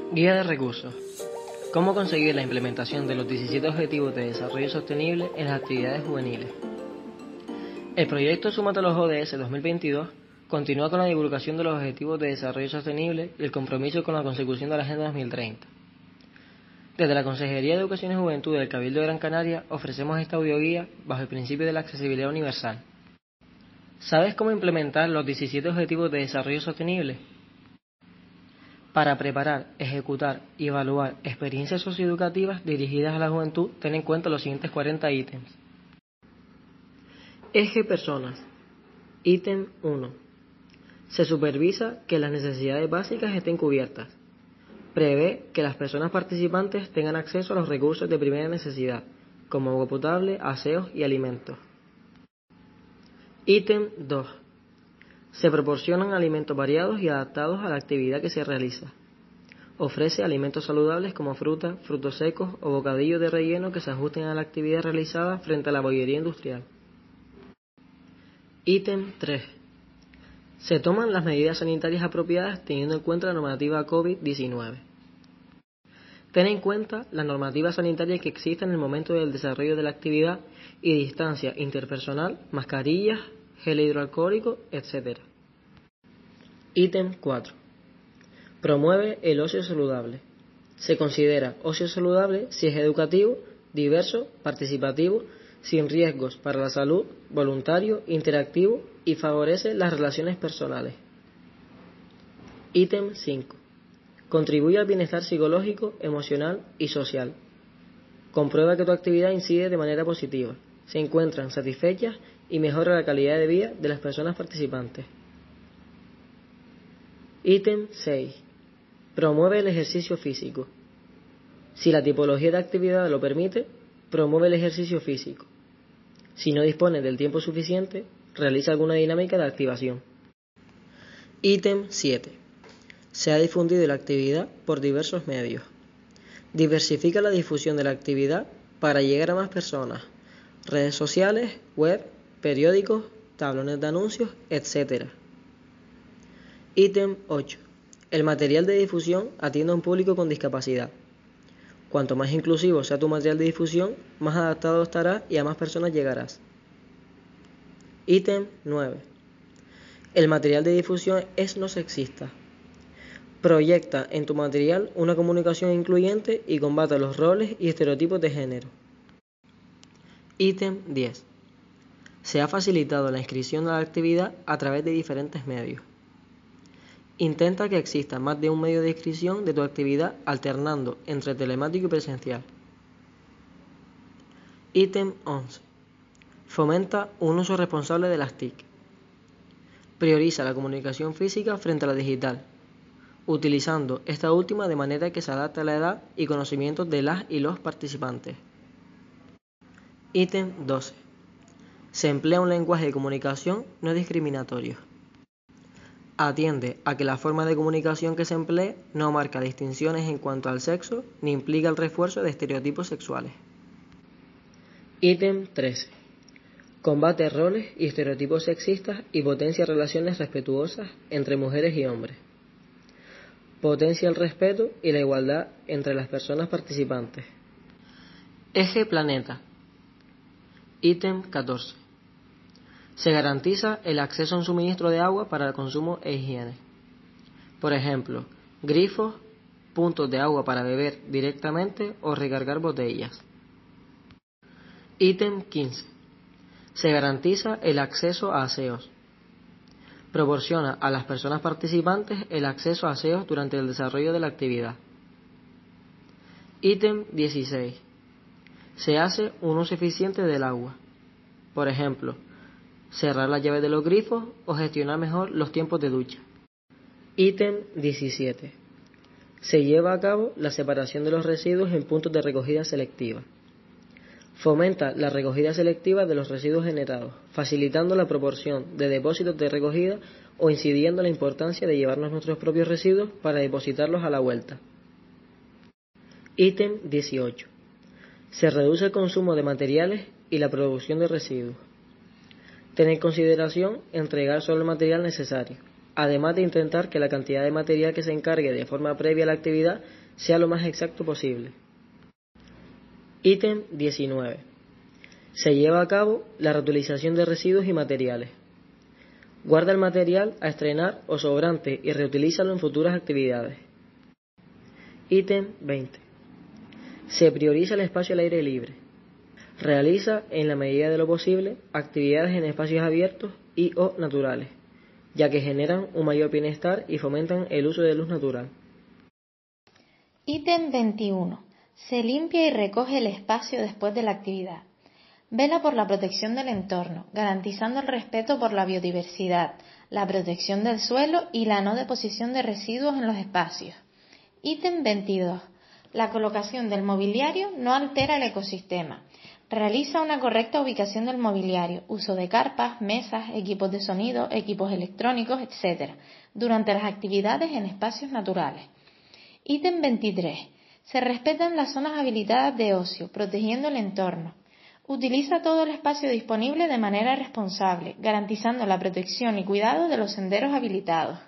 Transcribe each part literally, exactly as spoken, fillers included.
Guía de recursos. ¿Cómo conseguir la implementación de los diecisiete Objetivos de Desarrollo Sostenible en las actividades juveniles? El proyecto Súmate a los O D S dos mil veintidós continúa con la divulgación de los Objetivos de Desarrollo Sostenible y el compromiso con la consecución de la Agenda dos mil treinta. Desde la Consejería de Educación y Juventud del Cabildo de Gran Canaria ofrecemos esta audioguía bajo el principio de la accesibilidad universal. ¿Sabes cómo implementar los diecisiete Objetivos de Desarrollo Sostenible? Para preparar, ejecutar y evaluar experiencias socioeducativas dirigidas a la juventud, ten en cuenta los siguientes cuarenta ítems. Eje Personas. Ítem uno. Se supervisa que las necesidades básicas estén cubiertas. Prevé que las personas participantes tengan acceso a los recursos de primera necesidad, como agua potable, aseos y alimentos. Ítem dos. Se proporcionan alimentos variados y adaptados a la actividad que se realiza. Ofrece alimentos saludables como fruta, frutos secos o bocadillos de relleno que se ajusten a la actividad realizada frente a la bollería industrial. Ítem tres. Se toman las medidas sanitarias apropiadas teniendo en cuenta la normativa COVID diecinueve. Ten en cuenta la normativa sanitaria que existe en el momento del desarrollo de la actividad y distancia interpersonal, mascarillas, gel hidroalcohólico, etcétera. Ítem cuatro. Promueve el ocio saludable. Se considera ocio saludable si es educativo, diverso, participativo, sin riesgos para la salud, voluntario, interactivo y favorece las relaciones personales. Ítem cinco. Contribuye al bienestar psicológico, emocional y social. Comprueba que tu actividad incide de manera positiva, se encuentran satisfechas y mejora la calidad de vida de las personas participantes. Ítem seis. Promueve el ejercicio físico. Si la tipología de actividad lo permite, promueve el ejercicio físico. Si no dispone del tiempo suficiente, realiza alguna dinámica de activación. Ítem siete. Se ha difundido la actividad por diversos medios. Diversifica la difusión de la actividad para llegar a más personas. Redes sociales, web, periódicos, tablones de anuncios, etcétera. Ítem ocho. El material de difusión atiende a un público con discapacidad. Cuanto más inclusivo sea tu material de difusión, más adaptado estará y a más personas llegarás. Ítem nueve. El material de difusión es no sexista. Proyecta en tu material una comunicación incluyente y combate los roles y estereotipos de género. Ítem diez. Se ha facilitado la inscripción a la actividad a través de diferentes medios. Intenta que exista más de un medio de inscripción de tu actividad alternando entre telemático y presencial. Ítem once. Fomenta un uso responsable de las T I C. Prioriza la comunicación física frente a la digital, utilizando esta última de manera que se adapte a la edad y conocimientos de las y los participantes. Ítem doce. Se emplea un lenguaje de comunicación no discriminatorio. Atiende a que la forma de comunicación que se emplee no marca distinciones en cuanto al sexo ni implica el refuerzo de estereotipos sexuales. Ítem trece. Combate roles y estereotipos sexistas y potencia relaciones respetuosas entre mujeres y hombres. Potencia el respeto y la igualdad entre las personas participantes. Eje Planeta. Ítem catorce. Se garantiza el acceso a un suministro de agua para el consumo e higiene. Por ejemplo, grifos, puntos de agua para beber directamente o recargar botellas. Ítem quince. Se garantiza el acceso a aseos. Proporciona a las personas participantes el acceso a aseos durante el desarrollo de la actividad. Ítem dieciséis. Se hace un uso eficiente del agua. Por ejemplo, cerrar las llaves de los grifos o gestionar mejor los tiempos de ducha. Ítem diecisiete. Se lleva a cabo la separación de los residuos en puntos de recogida selectiva. Fomenta la recogida selectiva de los residuos generados, facilitando la proporción de depósitos de recogida o incidiendo en la importancia de llevarnos nuestros propios residuos para depositarlos a la vuelta. Ítem dieciocho. Se reduce el consumo de materiales y la producción de residuos. Ten en consideración entregar solo el material necesario. además de intentar que la cantidad de material que se encargue de forma previa a la actividad sea lo más exacto posible. Ítem diecinueve. Se lleva a cabo la reutilización de residuos y materiales. Guarda el material a estrenar o sobrante y reutilízalo en futuras actividades. Ítem veinte. Se prioriza el espacio al aire libre. Realiza, en la medida de lo posible, actividades en espacios abiertos y o naturales, ya que generan un mayor bienestar y fomentan el uso de luz natural. Ítem veintiuno. Se limpia y recoge el espacio después de la actividad. Vela por la protección del entorno, garantizando el respeto por la biodiversidad, la protección del suelo y la no deposición de residuos en los espacios. Ítem veintidós. La colocación del mobiliario no altera el ecosistema. Realiza una correcta ubicación del mobiliario, uso de carpas, mesas, equipos de sonido, equipos electrónicos, etcétera, durante las actividades en espacios naturales. Ítem veintitrés. Se respetan las zonas habilitadas de ocio, protegiendo el entorno. Utiliza todo el espacio disponible de manera responsable, garantizando la protección y cuidado de los senderos habilitados.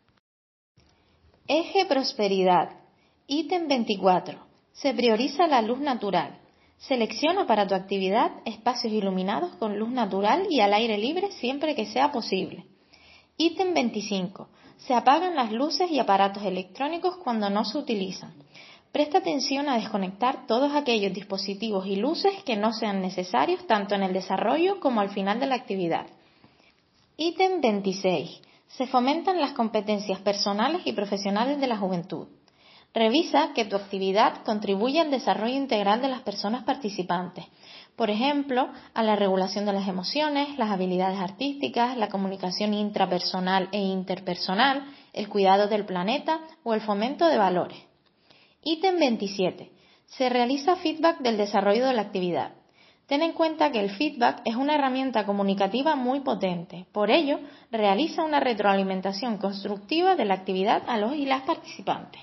Eje Prosperidad. Ítem veinticuatro. Se prioriza la luz natural. Selecciona para tu actividad espacios iluminados con luz natural y al aire libre siempre que sea posible. Ítem veinticinco. Se apagan las luces y aparatos electrónicos cuando no se utilizan. Presta atención a desconectar todos aquellos dispositivos y luces que no sean necesarios tanto en el desarrollo como al final de la actividad. Ítem veintiséis. Se fomentan las competencias personales y profesionales de la juventud. Revisa que tu actividad contribuye al desarrollo integral de las personas participantes, por ejemplo, a la regulación de las emociones, las habilidades artísticas, la comunicación intrapersonal e interpersonal, el cuidado del planeta o el fomento de valores. Ítem veintisiete. Se realiza feedback del desarrollo de la actividad. Ten en cuenta que el feedback es una herramienta comunicativa muy potente. Por ello, realiza una retroalimentación constructiva de la actividad a los y las participantes.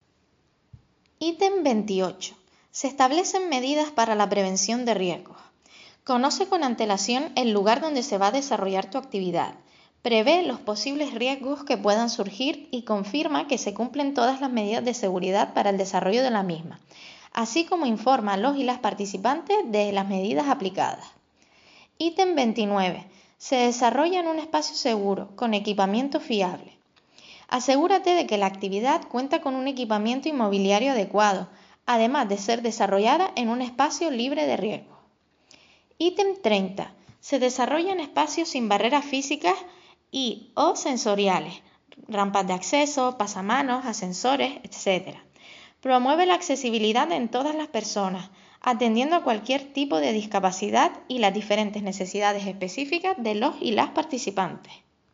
Ítem veintiocho. Se establecen medidas para la prevención de riesgos. Conoce con antelación el lugar donde se va a desarrollar tu actividad. Prevé los posibles riesgos que puedan surgir y confirma que se cumplen todas las medidas de seguridad para el desarrollo de la misma, así como informa a los y las participantes de las medidas aplicadas. Ítem veintinueve. Se desarrolla en un espacio seguro, con equipamiento fiable. Asegúrate de que la actividad cuenta con un equipamiento inmobiliario adecuado, además de ser desarrollada en un espacio libre de riesgos. Ítem treinta. Se desarrolla en espacios sin barreras físicas y o sensoriales, rampas de acceso, pasamanos, ascensores, etcétera. Promueve la accesibilidad en todas las personas, atendiendo a cualquier tipo de discapacidad y las diferentes necesidades específicas de los y las participantes.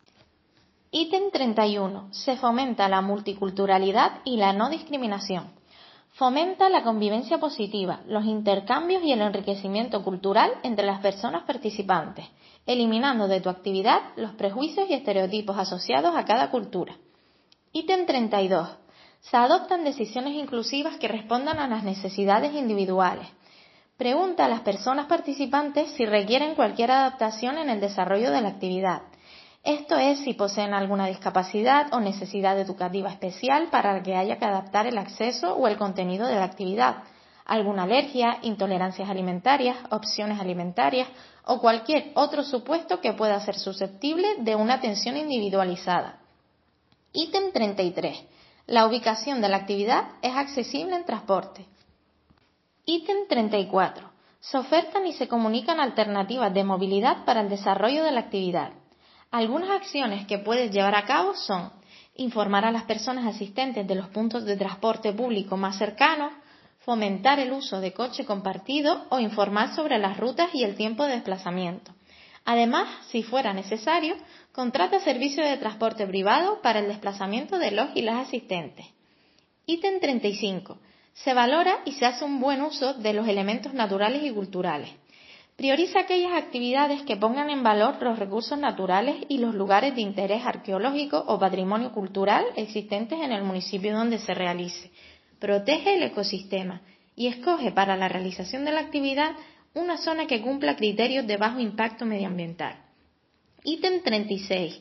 Ítem treinta y uno. Se fomenta la multiculturalidad y la no discriminación. Fomenta la convivencia positiva, los intercambios y el enriquecimiento cultural entre las personas participantes, eliminando de tu actividad los prejuicios y estereotipos asociados a cada cultura. Ítem treinta y dos. Se adoptan decisiones inclusivas que respondan a las necesidades individuales. Pregunta a las personas participantes si requieren cualquier adaptación en el desarrollo de la actividad. Esto es si poseen alguna discapacidad o necesidad educativa especial para la que haya que adaptar el acceso o el contenido de la actividad, alguna alergia, intolerancias alimentarias, opciones alimentarias o cualquier otro supuesto que pueda ser susceptible de una atención individualizada. Ítem treinta y tres. La ubicación de la actividad es accesible en transporte. Ítem treinta y cuatro. Se ofertan y se comunican alternativas de movilidad para el desarrollo de la actividad. Algunas acciones que puedes llevar a cabo son informar a las personas asistentes de los puntos de transporte público más cercanos, fomentar el uso de coche compartido o informar sobre las rutas y el tiempo de desplazamiento. Además, si fuera necesario, contrata servicio de transporte privado para el desplazamiento de los y las asistentes. Ítem treinta y cinco. Se valora y se hace un buen uso de los elementos naturales y culturales. Prioriza aquellas actividades que pongan en valor los recursos naturales y los lugares de interés arqueológico o patrimonio cultural existentes en el municipio donde se realice. Protege el ecosistema y escoge para la realización de la actividad una zona que cumpla criterios de bajo impacto medioambiental. Ítem treinta y seis.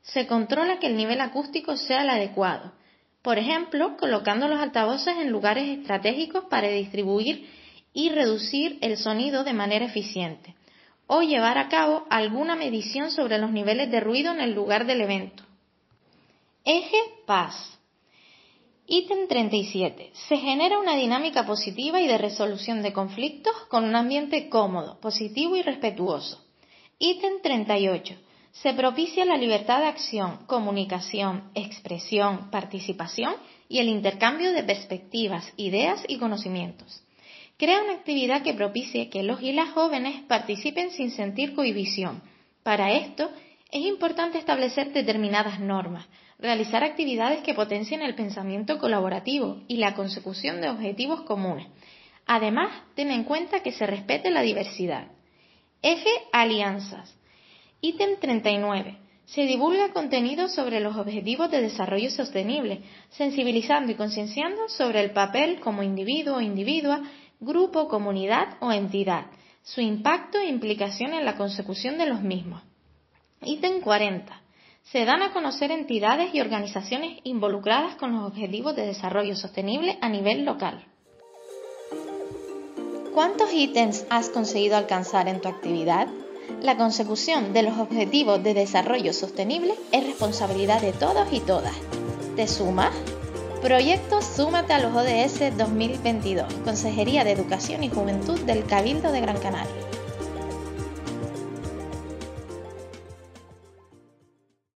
Se controla que el nivel acústico sea el adecuado, por ejemplo, colocando los altavoces en lugares estratégicos para distribuir y reducir el sonido de manera eficiente, o llevar a cabo alguna medición sobre los niveles de ruido en el lugar del evento. Eje paz. Ítem treinta y siete. Se genera una dinámica positiva y de resolución de conflictos con un ambiente cómodo, positivo y respetuoso. Ítem treinta y ocho. Se propicia la libertad de acción, comunicación, expresión, participación y el intercambio de perspectivas, ideas y conocimientos. Crea una actividad que propicie que los y las jóvenes participen sin sentir cohibición. Para esto, es importante establecer determinadas normas, realizar actividades que potencien el pensamiento colaborativo y la consecución de objetivos comunes. Además, ten en cuenta que se respete la diversidad. Eje alianzas. Ítem treinta y nueve. Se divulga contenido sobre los objetivos de desarrollo sostenible, sensibilizando y concienciando sobre el papel como individuo o individua, grupo, comunidad o entidad, su impacto e implicación en la consecución de los mismos. Ítem cuarenta. Se dan a conocer entidades y organizaciones involucradas con los objetivos de desarrollo sostenible a nivel local. ¿Cuántos ítems has conseguido alcanzar en tu actividad? La consecución de los objetivos de desarrollo sostenible es responsabilidad de todos y todas. ¿Te sumas? Proyecto Súmate a los O D S dos mil veintidós, Consejería de Educación y Juventud del Cabildo de Gran Canaria.